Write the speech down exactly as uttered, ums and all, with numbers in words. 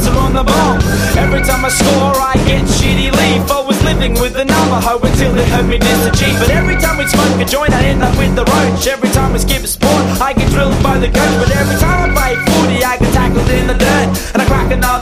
bouncer on the ball. Every time I score I get shitty leaf. I was living with the Navajo until it hurt me miss a G. But every time we smoke a joint I end up with the roach. Every time we skip a sport I get drilled by the coach. But